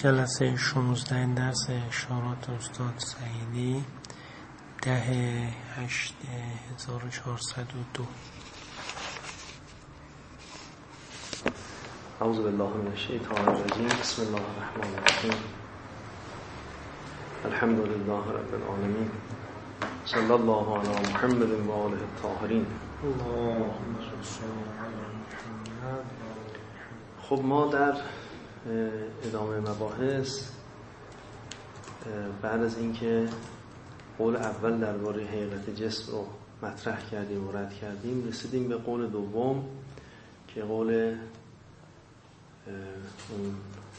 جلسه 16 درس اشارات استاد سعیدی 10/8/1402. اعوذ بالله من الشیطان الرجیم. بسم الله الرحمن الرحیم. الحمد لله رب العالمین. صلی الله علی محمد و آله الطاهرین. اللهم صل علی محمد. خب ما در ادامه مباحث بعد از اینکه قول اول درباره حقیقت جسم رو مطرح کردیم و رد کردیم، رسیدیم به قول دوم که قول اون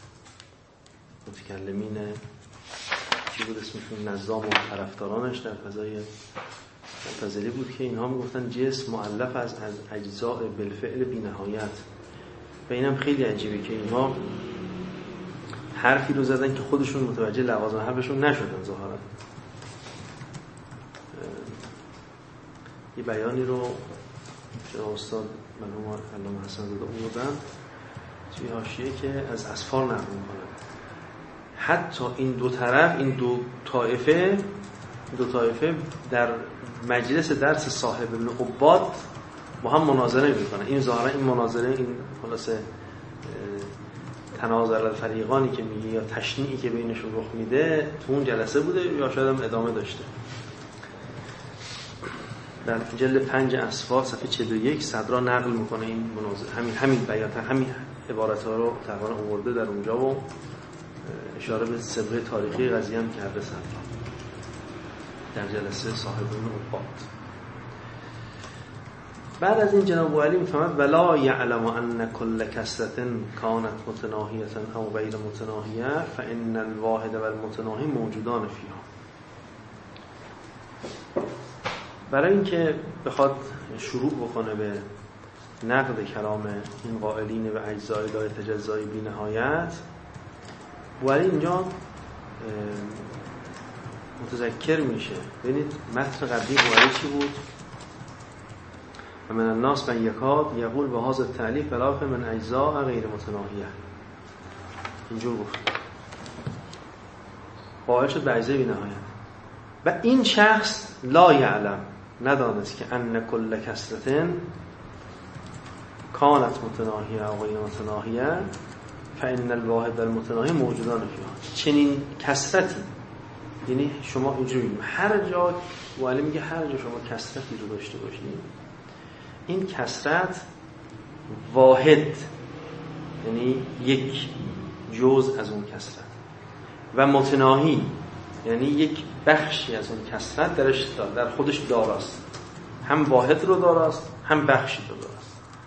متکلمین چی بود اسمشون، نظام و طرفدارانش در فضای معتزلی بود که اینها میگفتن جسم مؤلف از اجزاء بالفعل بی نهایت. و اینم خیلی عجیبه که اینها حرفی رو زدن که خودشون متوجه لوازم حرفشون نشدن. ظاهرا یه بیانی رو جناب استاد مرحوم علامه حسن زاده آوردن توی حاشیه که از اسفار نقل می‌کنن. حتی این دو طرف، این دو طایفه در مجلس درس صاحب ابن عباد با هم مناظره می‌کنن. این ظاهرا این مناظره، این خلاصه تناظر الفریقانی که میگه یا تشنیعی که بینشون رخ میده تو اون جلسه بوده یا شاید هم ادامه داشته. در جلد 5 اسفار صفحه 41 صدرا نقل میکنه این مناظره، همین بیان، همین عبارت ها رو تقریبا آورده در اونجا و اشاره به سابقه تاریخی قضیه هم کرده صدرا در جلسه صاحب ابن عباد. بعد از این جناب علی میفهمد ولا یعلم ان کل کسرة کانت متناهیه او غیر متناهیه فان الواحد و المتناهی موجودان فیها. برای اینکه بخواد شروع بکنه به نقد کلام این قائلین به اجزای لا تجزای بی نهایت، علی اینجا متذکر میشه. ببینید متن قبلی علی چی بود؟ و من الناس من یکاد یقول به هذا التعلیف بلاف من اجزاء غیر متناهیه. اینجور گفت قائل شد به اجزای بی نهایت. و این شخص لا یعلم، ندانست که ان کل کسرة کانت متناهیه و غیر متناهیه فان الواحد المتناهی موجودان فیها. چنین کسرتی، یعنی شما اینجوری هر جا ولی میگه هر جا شما کسرتی رو داشته باشید، این کسرت واحد یعنی یک جزء از اون کسرت و متناهی یعنی یک بخشی از اون کسرت در خودش داراست، هم واحد رو داراست هم بخشی رو داراست.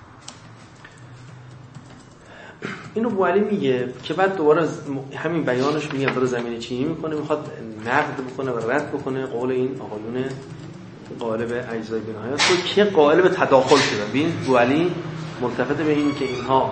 اینو بوعلی میگه که بعد دوباره همین بیانش میگه داره زمینه چینی میکنه، میخواد نقد بکنه و رد بکنه قول این آقایون قائل به اجزای بی نهایت که قائل به تداخل شدن. ببین بوعلی ملتفت به این که اینها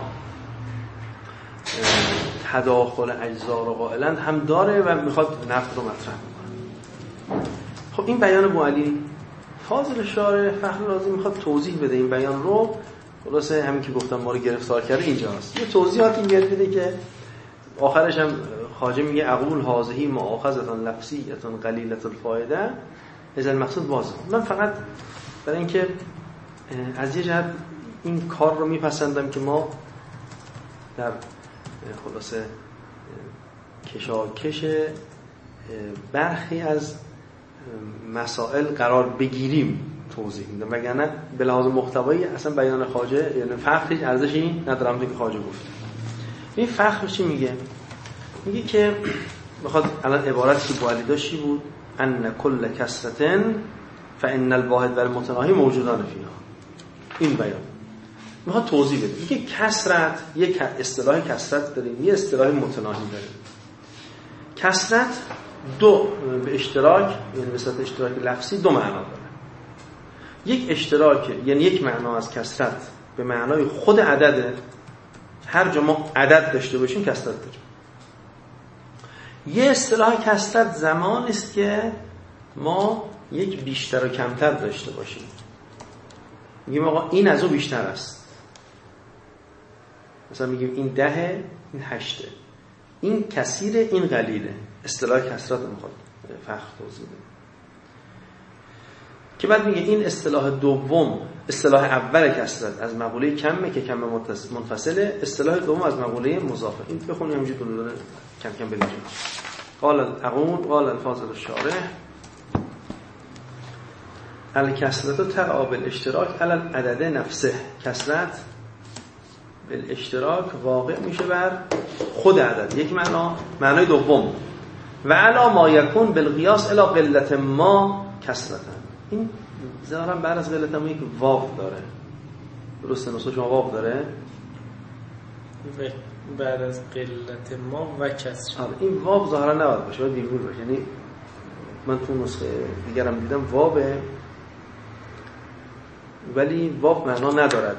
تداخل اجزا رو قائلند هم داره و میخواد نقد رو مطرح بکنه. خب این بیان بوعلی فاضل شارح فخر رازی میخواد توضیح بده این بیان رو. خلاصه همین که گفتم ما رو گرفتار کرده اینجاست. یه توضیحاتی میده که آخرش هم خواجه میگه اقول هذه مؤاخذه لفظیه قلیله الفایده از المقصود باز. من فقط برای اینکه از یه جهت این کار رو میپسندم که ما در خلاصه کشاکش برخی از مسائل قرار بگیریم توضیح میدم، وگرنه به لحاظ محتوایی اصلا بیان خواجه یعنی فخر هیچ ارزشی ندارم که خواجه گفت. این فخر چی میگه؟ میگه که بخواد الان عبارتی که بوعلی داشت چی بود؟ ان کل کسرة فان الواحد و المتناهی موجودان فیها. این بیان میخواد توضیح بده. میگه کسرت، یک اصطلاح کسرت داریم، یه اصطلاح متناهی داریم. کسرت دو به اشتراک، یعنی به صورت اشتراک لفظی دو معنا داره. یک اشتراک یعنی یک معنا از کسرت به معنای خود عدده، هر جا ما عدد داشته باشیم کسرت داریم. یه اصطلاح کسرت زمان است که ما یک بیشتر و کمتر داشته باشیم. میگیم آقا این از اون بیشتر است. مثلا میگیم این 10 این 8. این کثیر، این قلیله. اصطلاح کثرت میخواد فخر توضیح بده که بعد میگه این اصطلاح دوم، اصطلاح اول کثرت از مقوله کمه که کم منفصله، اصطلاح دوم از مقوله مضافه. این بخونیم همینجوری دونه کم کم بریم. قال الفاضل الشارح الکثرت تقع بالاشتراک علی العدد نفسه. کثرت بالاشتراک واقع میشه بر خود عدد. یک معنای دوم. و علی ما یکون بالقیاس الی قلت ما کثرتا. این ظاهرا بعد از قلت ما یک واو داره. درسته؟ نصف شما واو داره؟ بعد از قلت ما و کسر. این واو ظاهرا نباید باشه، باید ویرگول باشه. یعنی من تو نسخه دیگرم دیدم واوه، ولی واو معنا ندارد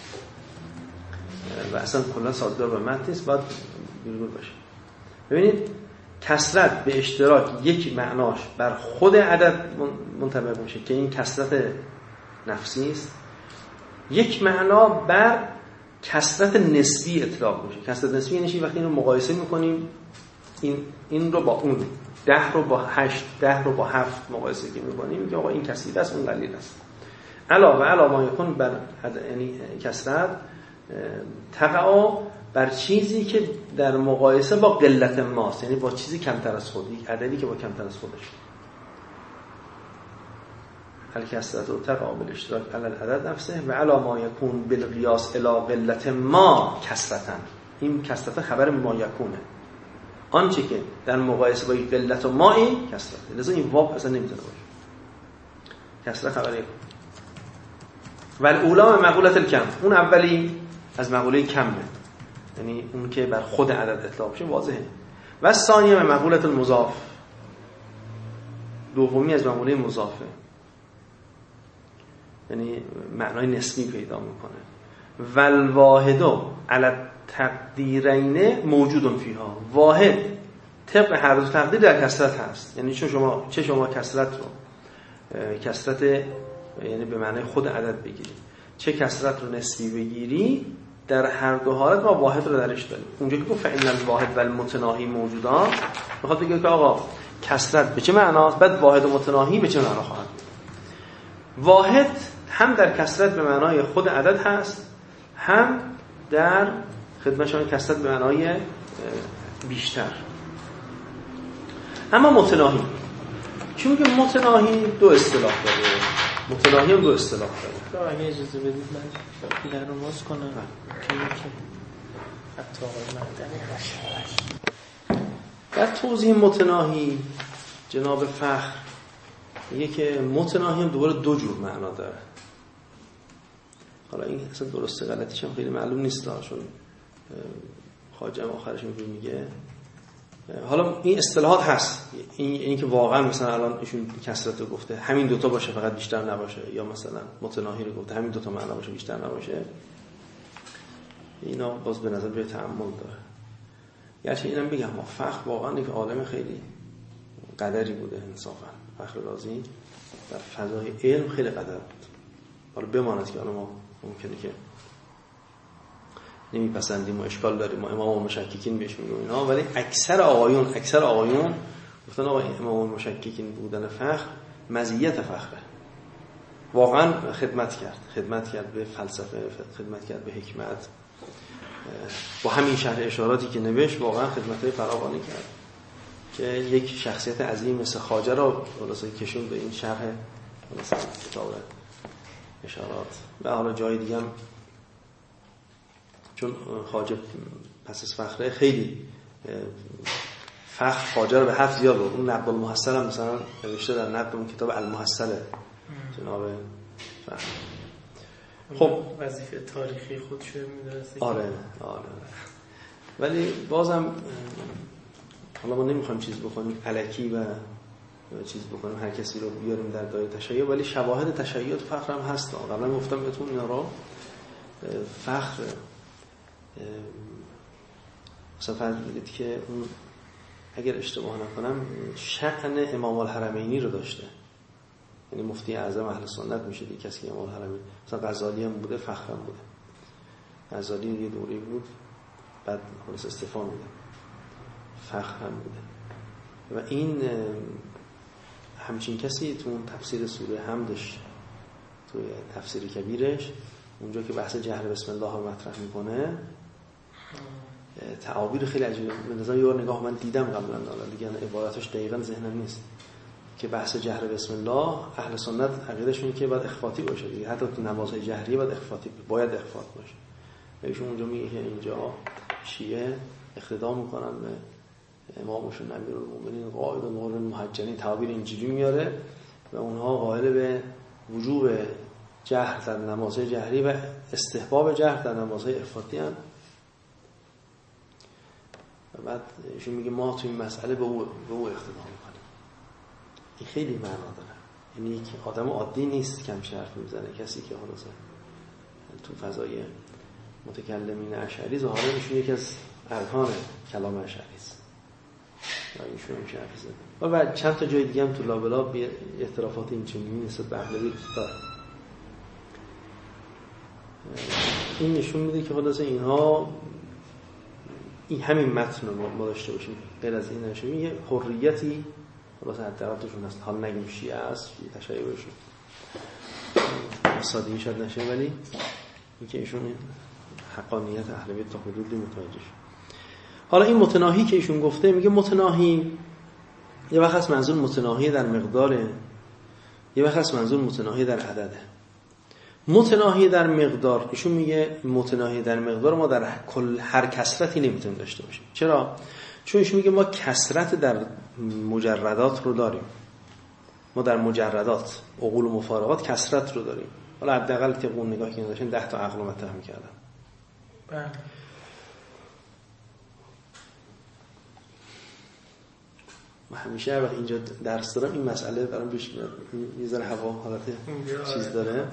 و اصلا کلا سازگار با متن نیست، باید ویرگول باشه. ببینید کثرت به اشتراک یک معناش بر خود عدد منطبق میشه که این کثرت نفسی است. یک معنا بر کثرت نسبی اطلاق میشه. کثرت نسبی یعنی وقتی اینو مقایسه میکنیم، این رو با اون 10 رو با 8 10 رو با 7 مقایسه میکنیم، میگه آقا این کثیر است اون قلیل است. علاوه ما یکون بر یعنی کثرت تقع بر چیزی که در مقایسه با قلت ماست، یعنی با چیزی کمتر از خود، یک عددی که با کمتر از خودش. الکثرت تقع بالاشتراک علی العدد نفسه و علی ما یکون بالقیاس الی قلت ما کثرتا. این کثرت خبر ما یکونه، آنچه که در مقایسه با قلت و ما این کثرت. لذا این واو اصلا نمیتونه باشه. کثرت خبر یک. و الاولا مقولت الکم، اون اولی از مقوله کمه، یعنی اون که بر خود عدد اطلاق میشه واضحه. و ثانیه مقولت المضاف، دومی از مقوله مضافه، یعنی معنای نسبی پیدا میکنه. و الواحد علی التقدیرین موجود فیها، واحد طبق هر دو تقدیر در کثرت هست. یعنی چه شما کثرت رو کثرت یعنی به معنای خود عدد بگیری، چه کثرت رو نسبی بگیری، در هر دو حالت ما واحد رو درش داریم. اونجا که گفت فإن الواحد و المتناهی موجودان، میخواد بگه که آقا کثرت به چه معناست، بعد واحد و متناهی به چه معنا خواهد بود. واحد هم در کثرت به معنای خود عدد هست، هم در خدمت شما کثرت به معنای بیشتر. اما متناهی، چون میگه متناهی دو اصطلاح داره، متناهی هم دو اصطلاح داره. اگه اجازه بدید من دیگر رو باز کنم که حتی در توضیح متناهی جناب فخر میگه که متناهی هم دوباره دو جور معنا داره. حالا این اصلا درسته غلطیش هم خیلی معلوم نیست، چون خواجه آخرش میگه حالا این اصطلاحات هست، این که واقعا مثلا الان ایشون کثرت رو گفته همین دوتا باشه فقط بیشتر نباشه، یا مثلا متناهی رو گفته همین دوتا معنا باشه بیشتر نباشه، اینا باز به نظر به تأمل داره. گرچه اینم بگم ما فخر واقعا یک عالم خیلی قدری بوده، انصافا فخر رازی در فضای علم خیلی قدر بود. حالا بماند که ما ممکنه که نمیپسندیم و اشکال داریم، ما امام مشککین بهش میگیم اینا، ولی اکثر آقایون گفتن آقا امام مشککین بودن فخر مزیت فخره. واقعا خدمت کرد به فلسفه، خدمت کرد به حکمت، با همین شرح اشاراتی که نوشت واقعا خدمت‌های فراوانی کرد که یک شخصیت عظیم مثل خواجه را خلاصه کشون به این شرح مثلا کتاب اشارات. و حالا جای دیگه هم چون خواجه پس از فخره خیلی فخر خواجه رو به حرف زیاد بود. اون نقد المحصل هم مثلا نوشته در نقد اون کتاب المحصل جناب فخر. خب وظیفه تاریخی خودشو می‌درسه. آره ولی بازم حالا ما نمیخوایم چیز بکنیم الکی و چیز بکنیم هر کسی رو بیاریم در دایره تشیع، ولی شواهد تشیع فخر هم هست. قبلا گفتم بهتون اینا رو. فخر مثلا فرض بگید که اون اگر اشتباه نکنم شأن امام الحرمینی رو داشته، یعنی مفتی اعظم اهل سنت میشه دیگه کسی که امام الحرمین. مثلا غزالی هم بوده، فخر هم بوده. غزالی یه دوره بود بعد خلاص استعفا میده. فخر هم بوده و این همچین کسی تو اون تفسیر سوره حمدش توی تفسیر کبیرش اونجا که بحث جهر بسم الله رو مطرح میکنه تعابیر خیلی عجیبه. به نظر یه نگاه من دیدم قبلا، دیگه عبارتش دقیقاً ذهنم نیست، که بحث جهر بسم الله اهل سنت عقیدهشون که باید اخفاتی باشه دیگه، حتی تو نمازهای جهریه باید اخفاتی، باید اخفات باشه. ایشون اونجا میگه که اینجا شیعه اقتدا میکنن به امامشون امیرالمومنین قائد نور المحجلین، تعابیر اینجوری میاره و اونها قائل به وجوب جهر در نمازهای جهری و استحباب جهر در نمازهای اخفاتی هم. و بعد ایشون میگه ما تو این مسئله به او اقتدا میکنیم. این خیلی معنا داره، یعنی یک آدم عادی نیست کم حرف میزنه، کسی که خلاصه تو فضای متکلمین اشعری ظاهرا ایشون یکی از ارکان کلام اشعری است و ایشون میشه حرف زده. و بعد چند تا جای دیگه هم تو لابلا به اعترافات این چنینی نسبت به اهل داره. این نشون میده که خلاصه اینها این همین متن رو ما داشته باشیم، غیر از این نشه میگه حریتی خلاصه حداقلشون هست، حال نگیم شیعه است، تشیع بشه سادگی شاید نشه، ولی اینکه ایشون حقانیت اهل بیت تا حدودی متوجه شد. حالا این متناهی که ایشون گفته، میگه متناهی یه وقت هست منظور متناهی در مقداره، یه وقت هست منظور متناهی در عدده. متناهی در مقدار، ایشون میگه متناهی در مقدار ما در کل هر کثرتی نمیتونیم داشته باشیم. چرا؟ چون ایشون میگه ما کثرت در مجردات رو داریم، ما در مجردات عقول و مفارقات کثرت رو داریم. حالا حداقل طبق اون نگاهی که داشتن 10 تا عقل رو مطرح می‌کردن. بله. من همیشه وقتی اینجا درس دارم این مسئله برام پیش میاد، یه ذره هوا حالت چیز داره.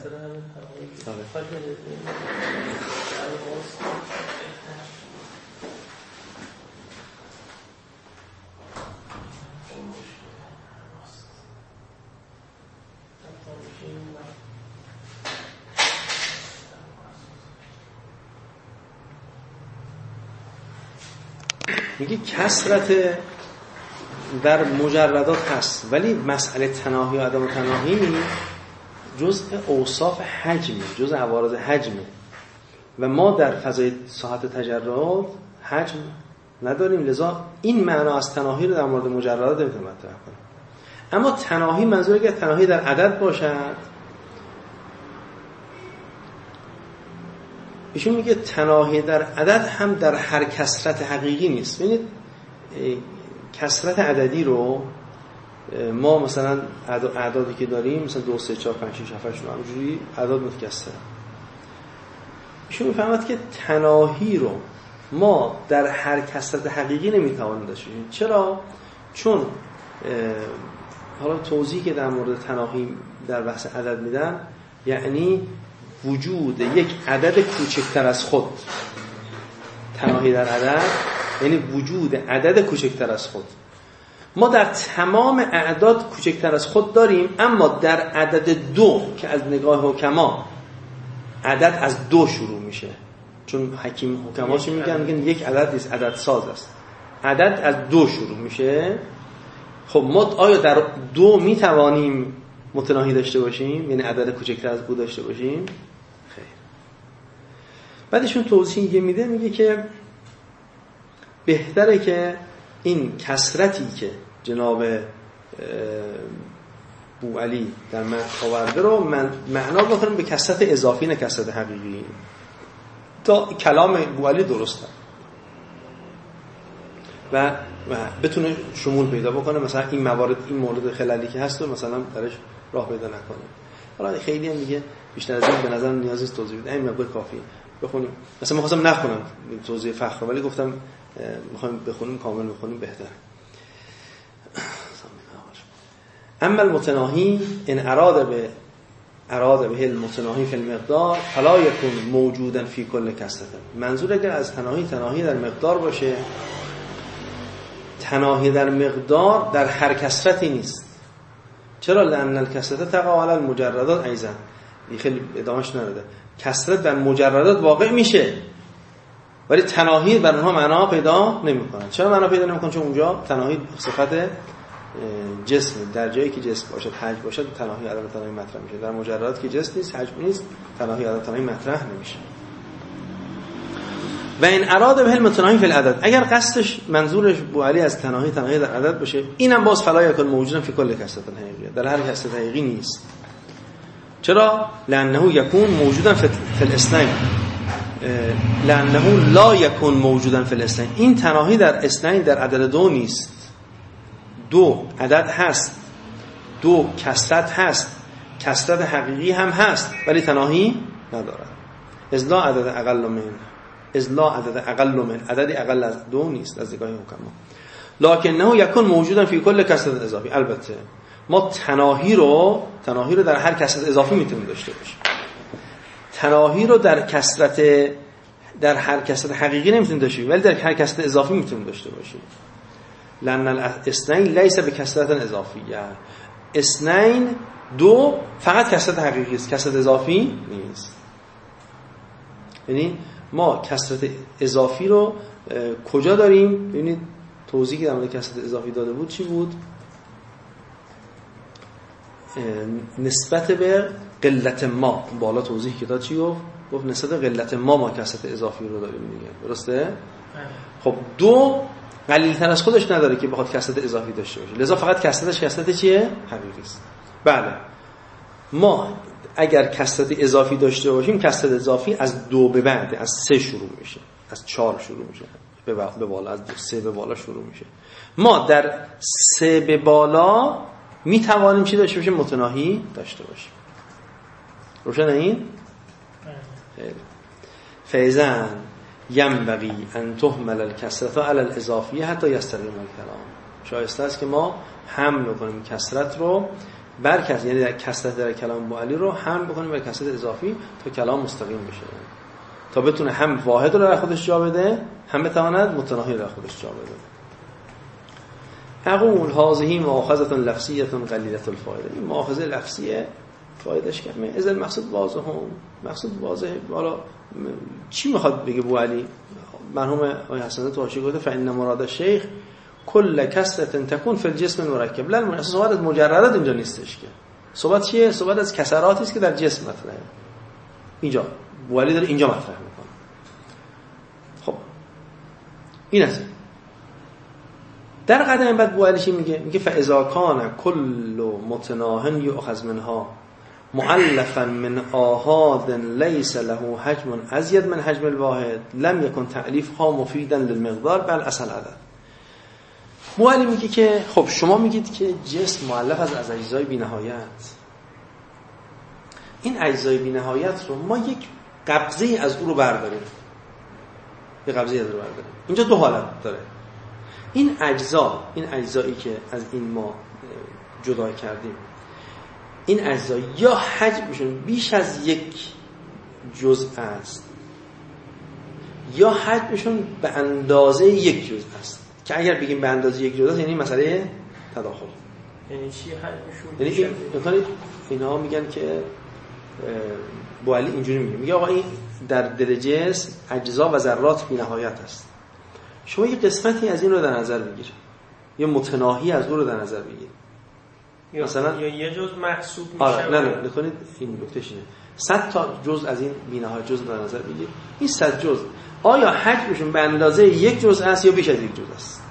میگه کثرت در مجردات هست، ولی مسئله تناهی و عدم تناهی جزء اوصاف حجمه، جزء عوارض حجمه و ما در فضای ساحت تجرد حجم نداریم، لذا این معنا از تناهی رو در مورد مجردات نمیتونم مطرح کنم. اما تناهی منظور اگر تناهی در عدد باشد، ایشون میگه تناهی در عدد هم در هر کثرت حقیقی نیست. ببینید کثرت عددی رو ما مثلا اعدادی که داریم مثلا 2 3 4 5 6 7 8 9 همینجوری اعداد متکثر. ایشون میفهمد که تناهی رو ما در هر کثرت حقیقی نمیتوانیم داشته باشیم. چرا؟ چون حالا توضیحی که در مورد تناهی در بحث عدد میدن یعنی وجود یک عدد کوچکتر از خود. تناهی در عدد یعنی وجود عدد کوچکتر از خود. ما در تمام اعداد کوچکتر از خود داریم، اما در عدد 2 که از نگاه حکما عدد از 2 شروع میشه، چون حکما چی میگن یک عدد نیست، عدد ساز است، عدد از 2 شروع میشه. خب ما آیا در 2 میتوانیم متناهی داشته باشیم، یعنی عدد کوچکتر از 2 داشته باشیم؟ خیر. بعدشون توضیح میده، میگه که بهتره که این کثرتی که جناب بوعلی در متن آورده رو معنا بکنیم به کثرت اضافی، نه کثرت حقیقی، تا کلام بوعلی درسته و بتونه شمول پیدا بکنه، مثلا این موارد، این مورد خلالی که هست رو مثلا درش راه پیدا نکنه. حالا خیلی هم دیگه بیشتر از این به نظر نیازی است توضیح بدم، این مقدار کافیه. بخونیم مثلا من خواستم نخونم توضیح فخر، ولی گفتم میخوایم بخونیم کامل بخونیم بهتره. اما المتناهی ان اراد به المتناهی فی المقدار فلا یکون موجودا فی کل کثرت. منظور اگر از تناهی در مقدار باشه، تناهی در مقدار در هر کثرتی نیست. چرا؟ لأن الکثرت تقع علی المجردات ایضا. این خیلی ادامهش نداده. کثرت در مجردات واقع میشه، ولی تناهی بر اونها معنا پیدا نمیکنن. چرا معنا پیدا نمیکنن؟ چون اونجا تناهی صفت جسم، در جایی که جسم باشد حجم باشد تناهی عدم تناهی مطرح میشه. در مجردات که جسم نیست حجم نیست تناهی عدم تناهی مطرح نمیشه. و این اراد به المتناهی فی العدد، اگر قصدش منظورش بو علی از تناهی در عدد باشه، اینم باز فلا یکن موجودا فی کل کسرة حقیقیه، در هر کسرة حقیقی نیست. چرا؟ لانه یکون موجودا فی الاثنین، لانه لا یکون موجودا فی الاثنین. این تناهی در اثنین در عدد دو نیست. دو عدد هست، دو کسرت هست، کسرت حقیقی هم هست ولی تناهی ندارد. اذ لا عدد اقل من، اذ لا عدد اقل من، عددی اقل از دو نیست از نگاه حکما. لکنه یکون موجودا فی کل کسرت اضافی. البته ما تناهی رو در هر کسرت اضافی میتونیم داشته باشیم. تناهی رو در هر کسرت حقیقی نمیتونیم داشته باشیم ولی در هر کسرت اضافی میتونیم داشته باشیم. لأن الاثنين ليس بكسرة اضافیه. اثنین دو فقط کسرت حقیقی است، کسرت اضافی نیست. یعنی ما کسرت اضافی رو کجا داریم؟ ببینید توضیحی در مورد کسرت اضافی داده بود چی بود؟ نسبت به قلت ما. بالا توضیح که داد چی گفت نسبت به قلت ما کسرت اضافی رو داریم دیگه. درسته؟ خب دو قلیل‌تر از خودش نداره که بخواد کسرت اضافی داشته باشه، لذا فقط کسرتش کسرت چیه؟ حقیقی است. بله ما اگر کسرت اضافی داشته باشیم کسرت اضافی از دو به بعد، از سه شروع میشه، از چهار شروع میشه به بالا، از سه به بالا شروع میشه. ما در سه به بالا میتوانیم چی داشته باشیم؟ متناهی داشته باشیم. روشن این؟ فیزن ینبغی ان تهمل الکسرة علی الاضافیه حتی یستقیم الکلام. شایسته است که ما حمل کنیم کسرت رو بر کسرت، یعنی در کسرت در کلام ابو علی رو حمل بکنیم بر کسرت اضافی تا کلام مستقیم بشه، تا بتونه هم واحد رو در خودش جا بده هم بتواند متناهی رو در خودش جا بده. اقول هذه مؤاخذه لفظیه قلیله الفائده. این مؤاخذه لفظیه فایدهش کمه. اذا المقصود واضحه. مقصود واضحه. حالا چی میخواد بگه ابو علی؟ مرحوم آقای حسن تو حاشیه گفته فإن مراد الشیخ کل کسرة تکون فی الجسم المرکب. لا اصلا صحبت از مجردات اینجا نیستش که. صحبت چیه؟ صحبت از کسراتی است که در جسم مطرحه. اینجا ابو علی داره اینجا مطرح میکنه. خب این است. در قدم بعد ابو علی چی میگه؟ میگه فاذا کان کل متناه یؤخذ منها مؤلفا من آحاد لیس له حجم ازید من حجم الواحد لم یکن تألیفها مفیدا للمقدار بل اصل عدد. ابو علی میگه که خب شما میگید که جسم مؤلف از اجزای بی‌نهایت. این اجزای بی‌نهایت رو ما یک قبضه از او رو برداریم. یک قبضه از او رو برداریم. اینجا دو حالت داره. این اجزایی که از این ما جدا کردیم، این اجزا یا حجمشون بیش از یک جزء است یا حجمشون به اندازه یک جزء است، که اگر بگیم به اندازه یک جزء است یعنی مسئله تداخل. یعنی چی حجمشون؟ یعنی اینا میگن که ابو علی اینجوری میگه آقا این در دل جسم اجزا و ذرات بی‌نهایت است. شما یه قسمتی از این رو در نظر بگیر، یه متناهی از اون رو در نظر بگیر. مثلا یا یه جزء محسوب میشه. نه نکنید این نکته اینه 100 تا جزء از این بی‌نهایت جزء در نظر بگیر. این 100 جزء آیا حجمشون به اندازه یک جزء است یا بیش از یک جزء است؟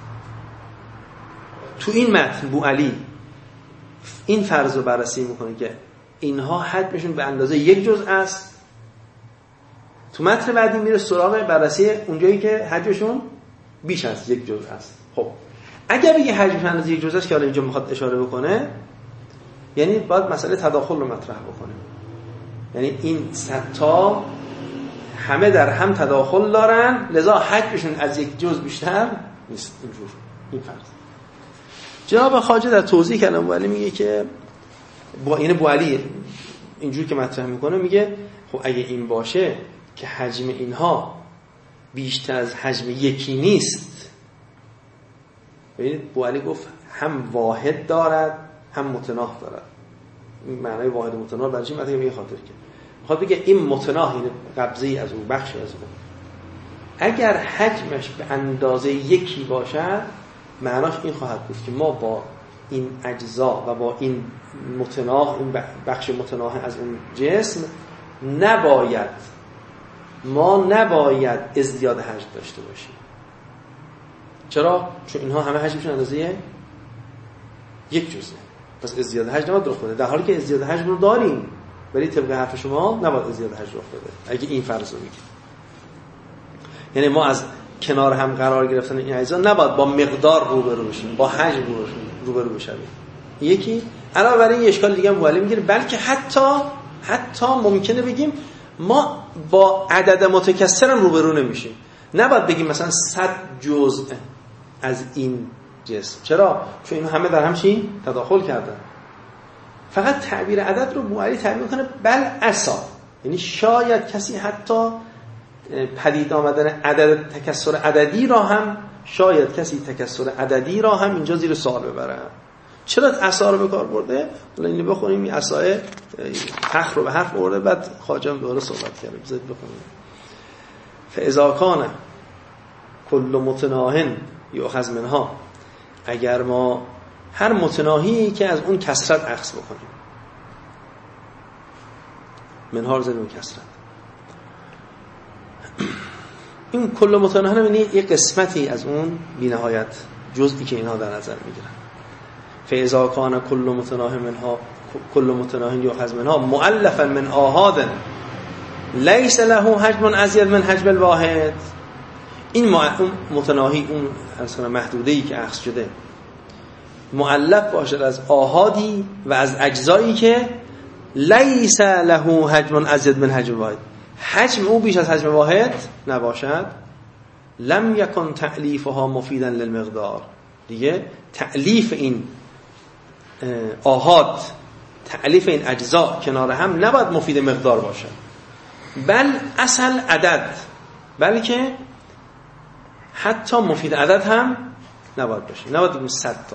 تو این متن ابو علی این فرض رو بررسی میکنه که اینها حجمشون به اندازه یک جزء است. تو متن بعدی میره سراغ بررسی اونجایی که حجمشون بیش از یک جزء است. خب اگر بگه حجمش اندازه یک جزء است که حالا اینجا میخواد اشاره بکنه، یعنی باید مسئله تداخل رو مطرح بکنه. یعنی این 100 تا همه در هم تداخل دارن، لذا حجمشون از یک جزء بیشتر نیست. اینجور این فرض. جناب خواجه در توضیح کلام ابو علی میگه که یعنی ابو علی اینجور که مطرح میکنه میگه خب اگه این باشه که حجم اینها بیشتر از حجم یکی نیست، ببینید ابو علی گفت هم واحد دارد هم متناه دارد. این معنای واحد و متناه برای چی میگه؟ خاطر که میخواد بگه این متناه این قبضه‌ای از اون، بخشی از اون، اگر حجمش به اندازه یکی باشد معناش این خواهد بود که ما با این اجزا و با این این بخش متناهی از اون جسم نباید ازدیاد حجم داشته باشیم. چرا؟ چون اینها همه حجمشون اندازه یک جزءه، پس ازدیاد حجم نباید رخ بده، در حالی که ازدیاد حجم رو داریم ولی طبق حرف شما نباید ازدیاد حجم رخ بده اگه این فرض رو میگید. یعنی ما از کنار هم قرار گرفتن این اجزا نباید با مقدار روبرو بشیم، با حجم روبرو بشیم. یکی علاوه بر این اشکال دیگه هم مولوی میگیره، بلکه حتی ممکنه بگیم ما با عدد متکثر هم روبرو نمیشیم. نباید بگیم مثلا 100 جزء از این جسم. چرا؟ چون این همه در هم چی تداخل کردن. فقط تعبیر عدد رو مولوی تعبیر میکنه بل عسا، یعنی شاید کسی حتی پدید آمدن عدد تکثر عددی را هم تکثر عددی را هم اینجا زیر سوال ببره. چرا عصا رو به کار برده؟ حالا اینو بخونیم. این عصا حرف رو به حرف برده، بعد خواجه دوباره صحبت کرده. بذارید بخونیم. فاذا کان کل متناهن یؤخذ منها، اگر ما هر متناهی که از اون کثرت اخذ بکنیم، منها رو زدیم کثرت، این کل متناهن یعنی یک قسمتی از اون بی‌نهایت جزئی که اینها در نظر میگیرن. فاذا کان کل متناهن یؤخذ منها مؤلفا من آحاد لیس له حجم ازید من حجم الواحد، این متناهی، اون اصلا محدوده‌ای که اخذ شده، مؤلف باشد از آحادی و از اجزایی که لیس له حجم ازید من حجم واحد، حجم او بیش از حجم واحد نباشد. لم یکن تألیفها مفیدا للمقدار، دیگه تألیف این آحاد، تألیف این اجزا کنار هم نباید مفید مقدار باشد، بل اصل عدد، بلکه حتی مفید عدد هم نباید باشه. نباید بگیم 100 تا.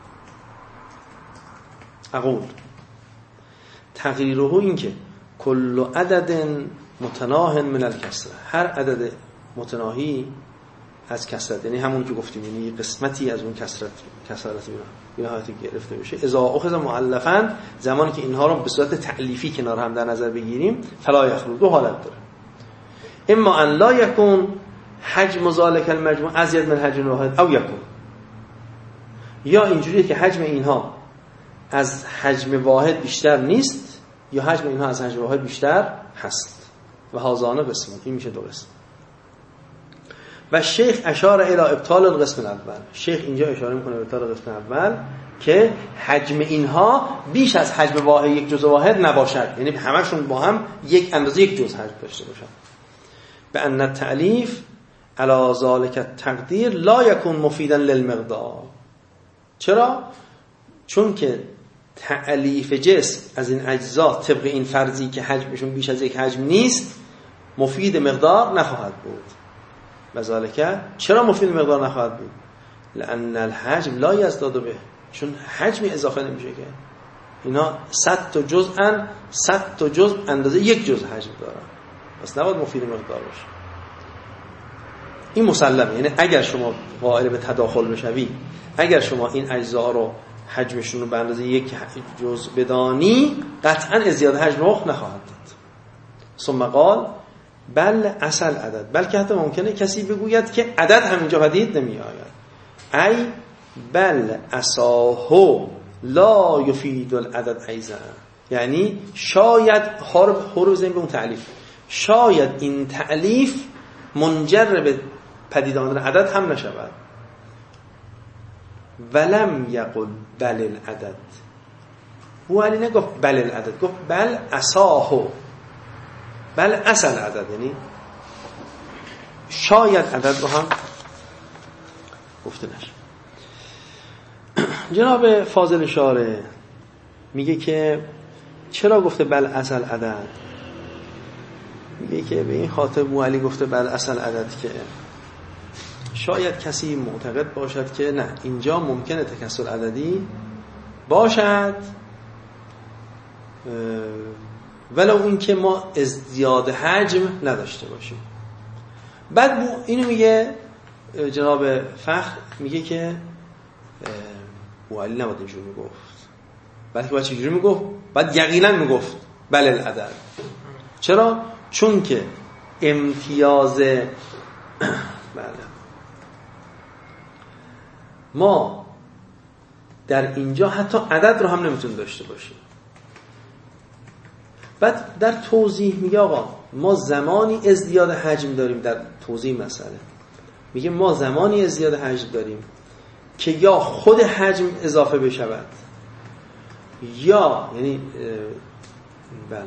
اقول تغییره این که کل عدد متناهن من الکسره، هر عدد متناهی از کسرت، یعنی همون که گفتیم، یعنی قسمتی از اون کسرت بنهایتی گرفته بشه، اذا اخذ مؤلفاً، زمانی که اینها رو به صورت تألیفی کنار هم در نظر بگیریم، فلا یخرج، دو حالت داره. اما ان لا یکون حجم ذلک المجموع ازید من حجم واحد، او یکون، یا اینجوریه که حجم اینها از حجم واحد بیشتر نیست، یا حجم اینها از حجم واحد بیشتر هست. و هازانه قسم، این میشه دو قسم. و شیخ اشاره الی ابطال القسم الاول، شیخ اینجا اشاره میکنه به ابطال قسم اول که حجم اینها بیش از حجم واحد یک جزء واحد نباشد، یعنی همشون با هم یک اندازه یک جزء حجم داشته باشن. به ان التألیف علی ذلک التقدیر لا یکون مفیدا للمقدار. چرا؟ چون که تألیف جسم از این اجزا طبق این فرضی که حجمشون بیش از یک حجم نیست مفید مقدار نخواهد بود. وذالک، چرا مفید مقدار نخواهد بود؟ لأن الحجم لا یزداد به، چون حجمی اضافه نمیشه که اینا 100 تا جزءن، 100 تا جزء اندازه یک جزء حجم دارن، پس نباید مفید مقدار باشه. این مسلمه. یعنی اگر شما قائل به تداخل بشوی، اگر شما این اجزا رو حجمشون رو به اندازه یک جزء بدانی، قطعا ازدیاد حجم رخ نخواهد داد. ثم قال بل اصل عدد، بلکه حتی ممکنه کسی بگوید که عدد همینجا پدید نمی آید. ای بل اصاهو لا یفید العدد ایضا، یعنی شاید حرف زین به اون تعلیف، شاید این تعلیف منجر به پدید آمدن عدد هم نشود. ولم یقل بل العدد، او علی نگفت بل العدد، گفت بل اصاهو، بل اصل عدد، یعنی شاید عدد رو هم گفته نشه. جناب فاضل شارع میگه که چرا گفته بل اصل عدد؟ میگه که به این خاطر ابو علی گفته بل اصل عدد که شاید کسی معتقد باشد که نه، اینجا ممکنه تکسر عددی باشد ولو این که ما ازدیاد حجم نداشته باشیم. بعد اینو میگه جناب فخر، میگه که علی نباید اینجور میگفت، بلکه باید چجوری میگفت؟ باید یقینا میگفت بل العدد. چرا؟ چون که امتیاز ما در اینجا حتی عدد رو هم نمیتون داشته باشیم. بعد در توضیح میگه آقا ما زمانی ازدیاد حجم داریم، در توضیح مسئله میگه ما زمانی ازدیاد حجم داریم که یا خود حجم اضافه بشود، یا یعنی بله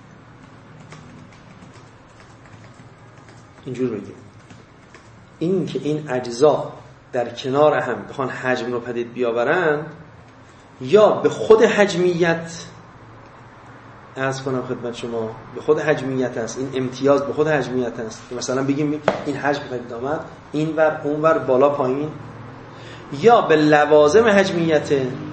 اینجور بگیم، این که این اجزا در کنار هم بخوان حجم رو پدید بیاورن، یا به خود حجمیت، عرض کنم خدمت شما، به خود حجمیت است، این امتیاز به خود حجمیت است که مثلا بگیم این حجم پدید آمد این ور اون ور بالا پایین، یا به لوازم حجمیت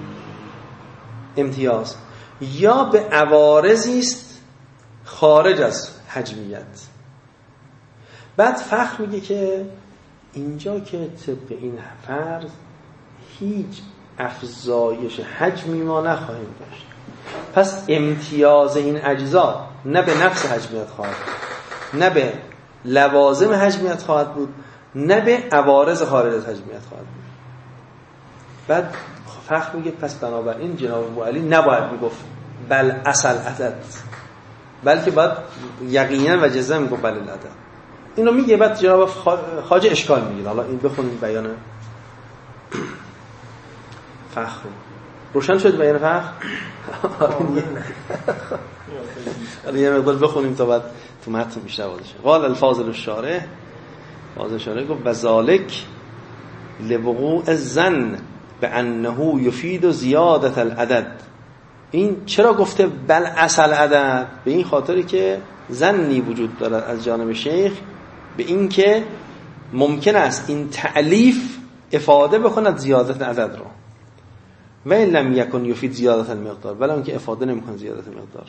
امتیاز، یا به عوارضی است خارج از حجمیت. بعد فخر میگه که اینجا که طبق این فرض هیچ افزایش حجمی ما نخواهیم داشت، پس امتیاز این اجزا نه به نفس حجمیت خواهد بود، نه به لوازم حجمیت خواهد بود، نه به عوارض خارج از حجمیت خواهد بود. بعد فخر میگه پس بنابراین جناب ابو علی نباید میگفت بل اصل عدد، بلکه باید یقینا و جزم میگفت بل العدد. اینو میگه. بعد جناب خواجه اشکال میگیره. حالا این بخونیم بیان فخر. روشن شد بیان فخر؟ یه مقدار بخونیم تا بعد تو متن بیشتر واضح شه. قال الفاضل الشارح، فاضل الشارح گفت و ذالک لوقوع الظن بانه یفید زیادت العدد. این چرا گفته بل اصل عدد؟ به این خاطری که ظنی وجود دارد از جانب شیخ به این که ممکن است این تألیف افاده بکند زیادت عدد رو، و این لم یکن یفید زیادت المقدار، ولی اون که افاده نمیکن زیادت مقدار.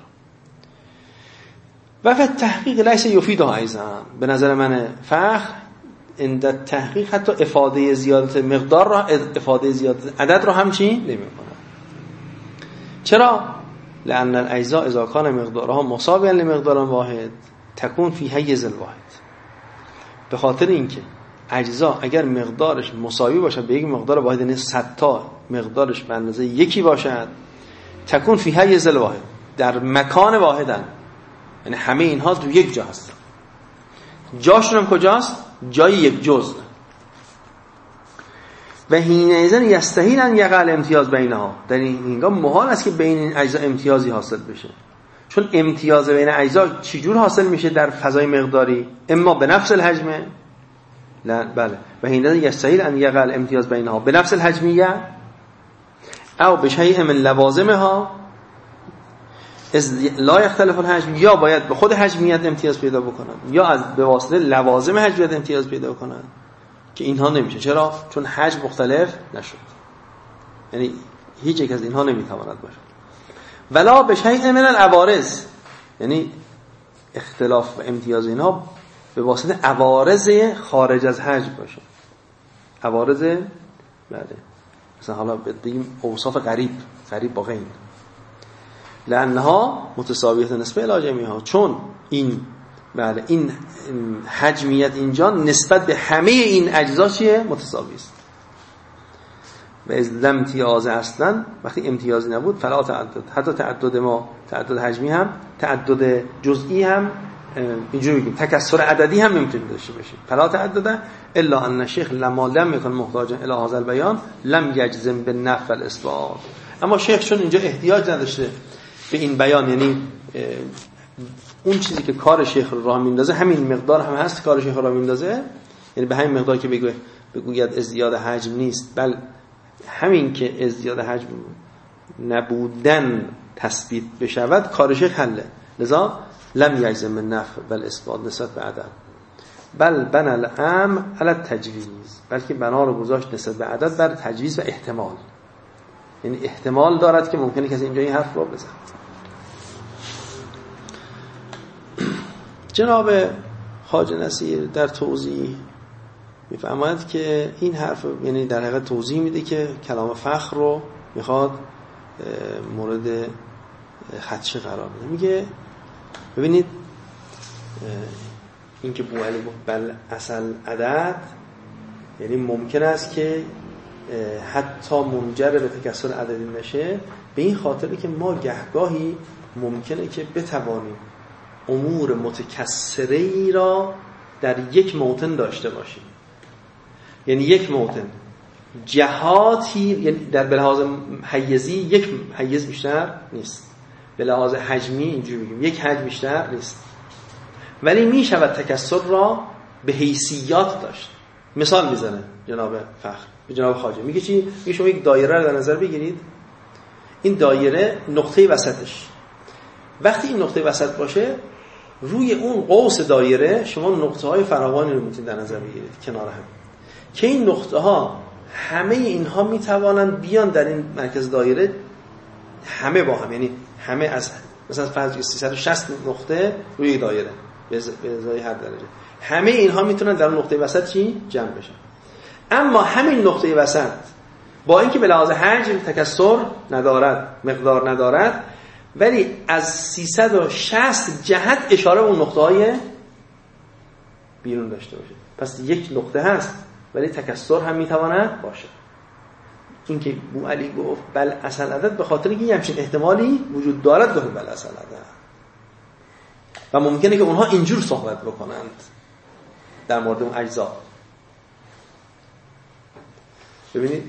و فی التحقیق لیس یفیدها ایضا. به نظر من فخر این تحقیق حتی افاده زیادت مقدار را، افاده زیادت عدد رو هم چی نمیکنه. چرا؟ لأن الاجزاء اذا كان مقدارها مساویا لمقدار واحد تكون في حیز الواحد. به خاطر اینکه اجزا اگر مقدارش مساوی باشد به یک مقدار واحد، یعنی 100 تا مقدارش به اندازه یکی باشد، تكون في حیز الواحد، در مکان واحدن، یعنی همه اینها تو یک جا هستن. جاشون هم کجاست؟ جای یک جزء. و حینئذ یستحیل ان یقع امتیاز بینها. در این هنگام محال است که بین این اجزا امتیازی حاصل بشه، چون امتیاز بین اجزا چجور حاصل میشه در فضای مقداری؟ اما به نفس الحجم، بله، و حینئذ یستحیل ان یقع امتیاز بینها به نفس الحجمیه او به شیء من لوازمها از لا یختلف الحجم، یا باید به خود حجمیت امتیاز پیدا بکنن یا از به واسطه لوازم حجمیت امتیاز پیدا کنن، که اینها نمیشه. چرا؟ چون حجم مختلف نشد، یعنی هیچ یک از اینها نمیتواند باشه. ولا به شیء من العوارض، یعنی اختلاف و امتیاز اینها به واسطه عوارض خارج از حجم باشه. عوارض بله، مثلا حالا بگیم اوصاف قریب با غیر، لانها متساویه نسبه الی جمیعها، چون این بله این حجمیت اینجا نسبت به همه این اجزا چیه؟ متساوی است. و از لم امتیاز اصلا وقتی امتیازی نبود فلا تعدد، حتی تعدد ما تعدد حجمی هم تعدد جزئی هم اینجوری میگیم تکثر عددی هم نمیتونه داشته باشه. فلا تعدد الا ان الشیخ لما لم یکن محتاجا الی هذا البیان لم یجزم بالنفی والاثبات. اما شیخ چون اینجا احتیاج نداشته به این بیان، یعنی اون چیزی که کار شیخ رو راه میندازه همین مقدار هم هست کار شیخ رو راه میندازه، یعنی به همین مقدار که بگوید ازدیاد حجم نیست، بل همین که ازدیاد حجم نبودن تثبیت بشود کار شیخ حله. لذا لم یجزم النفی والاثبات نسبت به عدد، بل بنى الامر علی التجویز، بلکه بنا رو گذاشت نسبت به عدد بر تجویز و احتمال، یعنی احتمال دارد که ممکنه کسی اینجا این حرف رو بزنه. جناب خواجه نصیر در توضیح میفرماید که این حرف یعنی در حقیقت توضیح میده که کلام فخر رو میخواد مورد خدشه قرار بده. میگه ببینید این که بوعلی گفت بل اصل عدد، یعنی ممکن است که حتی منجر به تکسر عددی نشه، به این خاطره که ما گهگاهی ممکنه که بتوانیم امور متکسری را در یک موطن داشته باشیم. یعنی یک موطن جهاتی، یعنی در به لحاظ حیزی یک حیز بیشتر نیست، به لحاظ حجمی اینجوری بگیم یک حجم بیشتر نیست، ولی می شود تکسر را به حیثیات داشت. مثال میزنه جناب فخر به جناب خواجه، میگه چی؟ میگه شما یک دایره رو در نظر بگیرید، این دایره نقطه وسطش، وقتی این نقطه وسط باشه روی اون قوس دایره شما نقطه های فراوانی رو میتونید در نظر بگیرید کنار هم، که این نقطه ها همه اینها میتوانند بیان در این مرکز دایره همه با هم، یعنی همه از مثلا فرض 360 نقطه روی دایره به ازای هر درجه، همه اینها میتونن در نقطه وسط چی؟ جمع بشن. اما همین نقطه وسط با اینکه به لحاظ حجم تکسر ندارد، مقدار ندارد، ولی از 360 جهت اشاره به اون نقطه‌های بیرون داشته باشه. پس یک نقطه هست ولی تکسر هم میتواند باشه. این که بوعلی گفت بل اصل عدد به خاطر اینکه همچین احتمالی وجود دارد گفت بل اصل عدد، و ممکنه که اونها اینجور صحبت بکنند در مورد اون اجزا. ببینید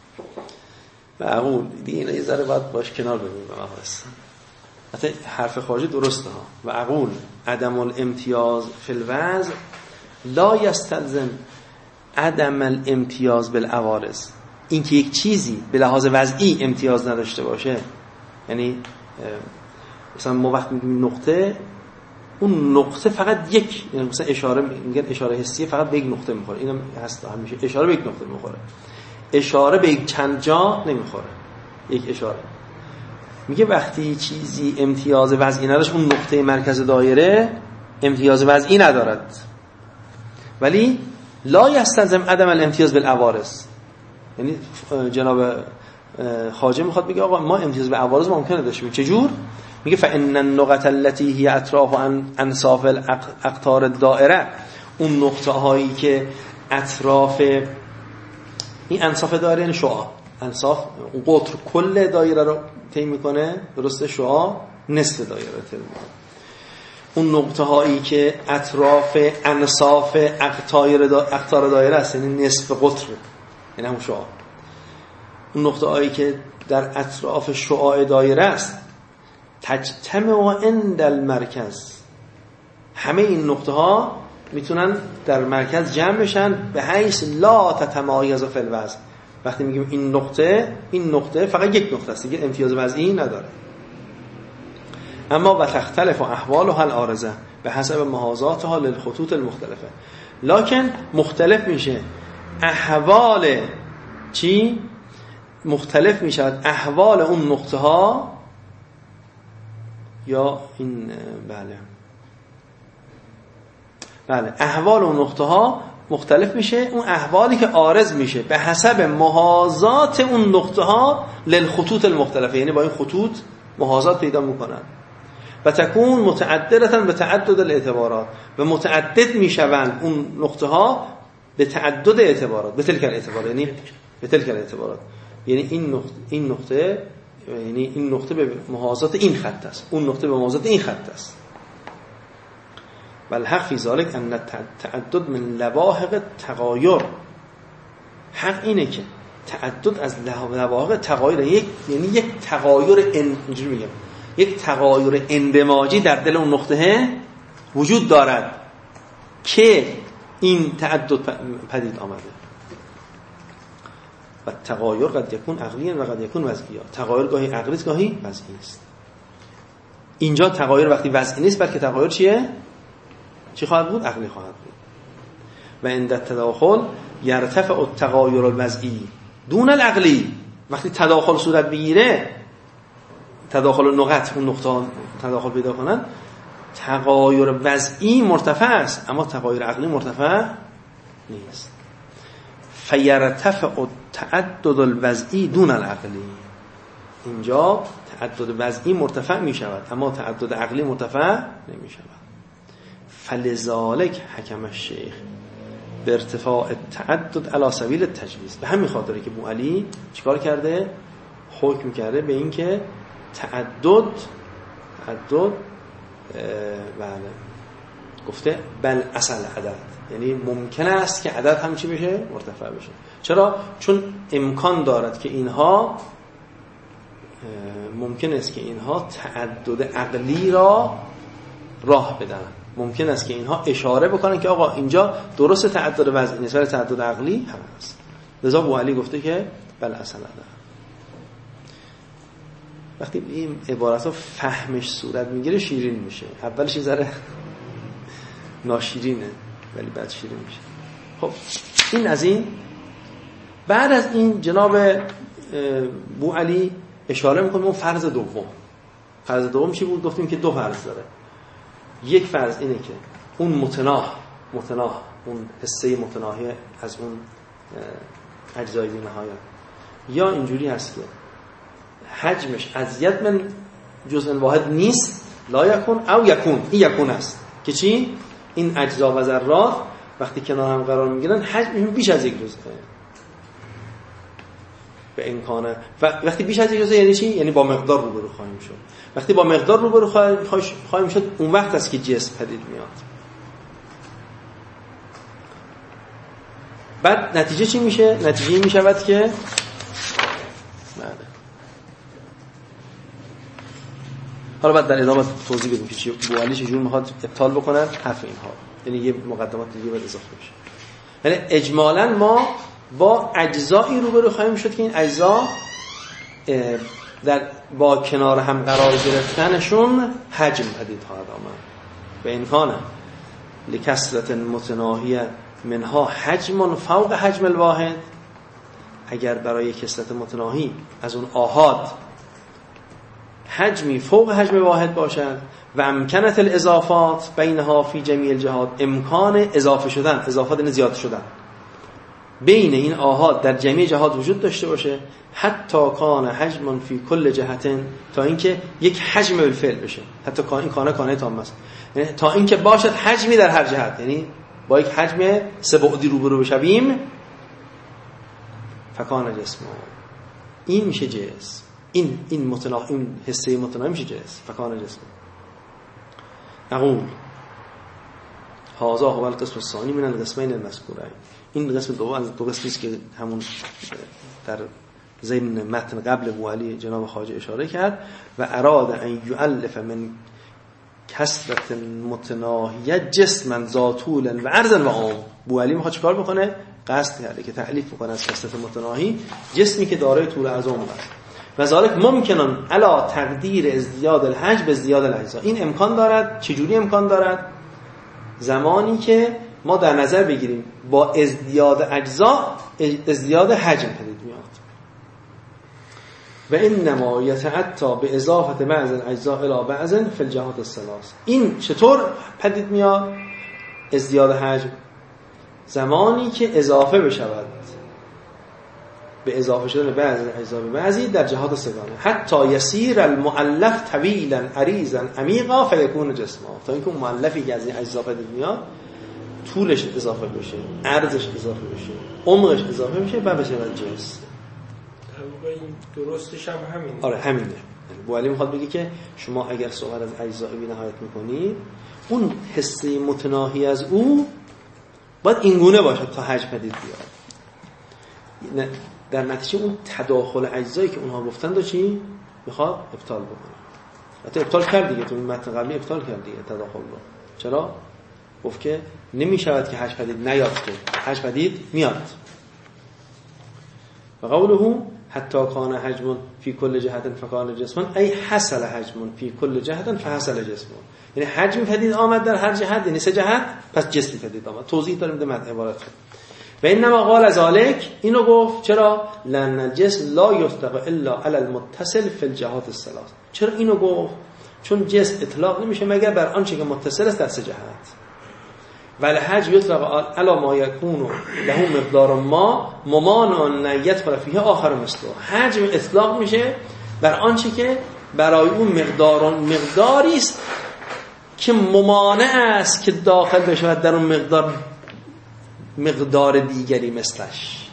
معقول دیگه اینا یه ذره باید باش کنار ببینیم به مباحث. حتی حرف خارجی درسته ها. و اقول عدم الامتیاز فی الوضع لا یستلزم عدم الامتیاز بالعوارض. این که یک چیزی به لحاظ وضعی امتیاز نداشته باشه، یعنی مثلا ما وقتی میگیم نقطه، اون نقطه فقط یک، یعنی مثلا اشاره میگن اشاره حسی فقط به یک نقطه میخوره، اینم هست همیشه اشاره به یک نقطه میخوره، اشاره به یک چند جا نمیخوره، یک اشاره. میگه وقتی چیزی امتیاز وضعی نداشت، اون نقطه مرکز دایره امتیاز وضعی ندارد، ولی لا یستلزم عدم الامتیاز بالعوارض. یعنی جناب خواجه میخواد بگه آقا ما امتیاز به عوارض ممکنه داشتیم. چجور؟ میگه فان النقط التي هي اطراف انصاف الاقطار الدائره، اون نقطه هایی که اطراف این انصاف دایره، یعنی شعاع، انصاف اون قطر کل دایره رو طی میکنه، درسته؟ شعاع نصف دایره رو طی میکنه. اون نقطه هایی که اطراف انصاف اقطار دایره است، یعنی نصف قطر، یعنی همون شعاع. اون نقطه هایی که در اطراف شعاع دایره است تجتمع عند المرکز، همه این نقطه ها میتونن در مرکز جمع بشن به حیث لا تتمایز فی الوضع. وقتی میگیم این نقطه فقط یک نقطه است، دیگه امتیاز وضعی نداره. اما و تختلف احوالها العارضه به حسب محاذاتها للخطوط المختلفه، لکن مختلف میشه احوال چی؟ مختلف میشود احوال اون نقطه ها، یا این بله احوال اون نقطه ها مختلف میشه، اون احوالی که عارض میشه به حسب محاذات اون نقطه ها للخطوط المختلفه، یعنی با این خطوط محاذات پیدا میکنن. و تکون متعددتا به تعدد الاعتبارات، و متعدد میشوند اون نقطه ها به تعدد اعتبارات، به تلک الاعتبارات، یعنی به تلک الاعتبارات، یعنی این نقطه به محاذات این خط است، اون نقطه به محاذات این خط است. والحق فی ذلک ان تعدد من لواحق تغایر، حق اینه که تعدد از لواحق تغایر، یعنی یک تغایر اینجوری میگم، یک تغایر اندماجی در دل اون نقطه وجود دارد که این تعدد پدید آمده. و تغایر قد یکون عقلیه و قد یکون وضعیه، تغایر گاهی عقلی است گاهی وضعی است. اینجا تغایر وقتی وضعی نیست بلکه تغایر چیه؟ چی خواهد بود؟ عقلی خواهد بود. و عند التداخل یرتفع التغایر الوضعی دون العقلی، وقتی تداخل صورت بگیره، تداخل نقط، اون نقطه تداخل پیدا کنن، تغایر وضعی مرتفع است اما تغایر عقلی مرتفع نیست. فیرتفع تعدد الوضعی دون العقلی. اینجا تعدد وضعی مرتفع می شود اما تعدد عقلی مرتفع نمی شود. فلذالک حکم الشیخ به ارتفاع تعدد علی سبیل التجویز. به همین خاطره که بوعلی چیکار کرده؟ حکم کرده به این که تعدد بله گفته بل اصل عدد، یعنی ممکن است که عدد هم چی بشه؟ مرتفع بشه. چرا؟ چون امکان دارد که اینها ممکن است که اینها تعدد عقلی را راه بدن، ممکن است که اینها اشاره بکنن که آقا اینجا درست تعدد وضعی نیست ولی تعدد عقلی هم هست. لذا بوعلی گفته که بل اصل عدد. وقتی این عبارت ها فهمش صورت میگیره شیرین میشه. اولش یه ذره ناشیرینه ولی بعد شیرین میشه. خب این از این. بعد از این جناب بوعلی اشاره میکنه اون فرض دوم. فرض دوم چی بود؟ گفتیم که دو فرض داره. یک فرض اینه که اون متناهی اون حصه متناهی از اون اجزای بی نهایت یا اینجوری هست که حجمش ازید من جزء واحد نیست، لا یکون او یکون. این یکون است که چی؟ این اجزا و ذرات وقتی کنار هم قرار میگیرن حجمشون بیش از یک جزءه به امکانه. وقتی بیش از یک جزء یعنی چی؟ یعنی با مقدار روبرو خواهیم شد. وقتی با مقدار روبرو خواهیم شد اون وقت است که جسم پدید میاد. بعد نتیجه چی میشه؟ نتیجه این میشود که حالا بعد در ادامه توضیح بدیم که بوعلی چجور میخواد ابطال بکنن حرف اینها، یعنی یه مقدمات دیگه باید اضافه بشه. یعنی اجمالاً ما با اجزایی روبرو خواهیم شد که این اجزا با کنار هم قرار گرفتنشون حجم پدید خواهد آمد. به امکانه لکثرت متناهیه منها حجم فوق حجم الواحد. اگر برای کثرت متناهی از اون آحاد حجمی فوق حجم واحد باشد و امکنت الاضافات بینها فی جمیع الجهات، امکان اضافه شدن، اضافات این زیاد شدن بین این آحاد در جمیع جهات وجود داشته باشه، حتی کان حجم فی کل جهت، تا اینکه یک حجم بالفعل بشه، حتی این کانه تام است، یعنی تا اینکه باشد حجمی در هر جهت، یعنی با یک حجم سه بعدی روبرو بشویم. فکان جسم، این میشه جسم. این حصه متناهی میشه جسم. فکان جسم. نقول هذا هو القسم الثاني من القسمين المذكورين. این قسم دوم از دو قسمی است که همون در ضمن متن قبل بوعلی جناب خواجه اشاره کرد. و اراد ان یؤلف من کثرت متناهیه جسما ذاطول و عرض و عام. بوعلی میخواد چیکار بکنه؟ قصد کرده که تألیف بکنه از کثرت متناهی جسمی که دارای طول عرض و عام است. و ذالک ممکنن علا تقدیر ازدیاد الحجم به ازدیاد الاجزا. این امکان دارد. چجوری امکان دارد؟ زمانی که ما در نظر بگیریم با ازدیاد اجزا ازدیاد حجم پدید میاد. و انما یتعطى به اضافه بعض الاجزاء الى بعض فی الجهات الثلاث. این چطور پدید میاد؟ ازدیاد حجم زمانی که اضافه بشود به اضافه شدن بعض اجزا به بعضی در جهات سگانه، حتی یسیر المؤلف طویلا عریضا عمیقا فیکون جسما، تا اینکه مؤلفی که از این اجزا پدید میاد طولش اضافه بشه، عرضش اضافه بشه، عمقش اضافه بشه و بشه جسم. این درستش هم همینه. آره همینه. بوعلی میخواد بگه که شما اگر صحبت از اجزا بی نهایت میکنید، اون حصه متناهی از او باید اینگونه باشه تا حجم پدید بیاد. در نتیجه اون تداخل اجزایی که اونها گفتن دو چی میخواد ابطال بکنه. حتی ابطال کرد دیگه، تو این متن قبلی ابطال کرد دیگه تداخل رو. چرا؟ گفت که نمیشود که حجم پدید نیاد، که حجم پدید میاد. و قوله حتی کان حجم فی کل جهت فکان جسم، ای حصل حجم فی کل جهت فحصل جسم. یعنی حجم پدید آمد در هر جهت، یعنی سه جهت، پس جسم پدید آمد. توضیح داریم در متن عبارت. و انما قال ذلك، اینو گفت چرا؟ لان الجسم لا یطلق الا علی المتصل فی الجهات الثلاث. چرا اینو گفت؟ چون جنس اطلاق نمیشه مگر بر آنچه که متصل است در سه جهت. ولی حج یطلق علی ما یکون له مقدار ما ممانع ان یدخل فیه آخر مثله. حج اطلاق میشه بر آنچه که برای اون مقداری است که ممانع است که داخل بشود در اون مقدار دیگری مثلش.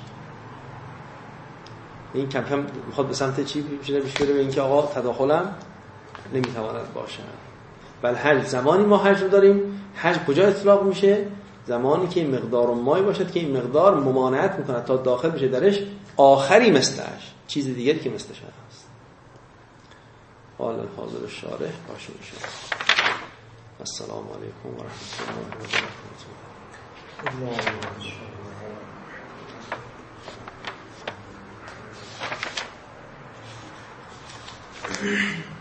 این کم کم میخواد به سمت چی بشه به اینکه آقا تداخلم نمیتواند باشد. بل حج زمانی ما حج رو داریم، حج کجا اطلاق میشه؟ زمانی که این مقدار مایی باشد که این مقدار ممانعت میکنه تا داخل بشه درش آخری مثلش، چیز دیگری که مثلش هست. قال الحاضر الشارح باشه میشه. السلام علیکم و رحمت الله و برکاته.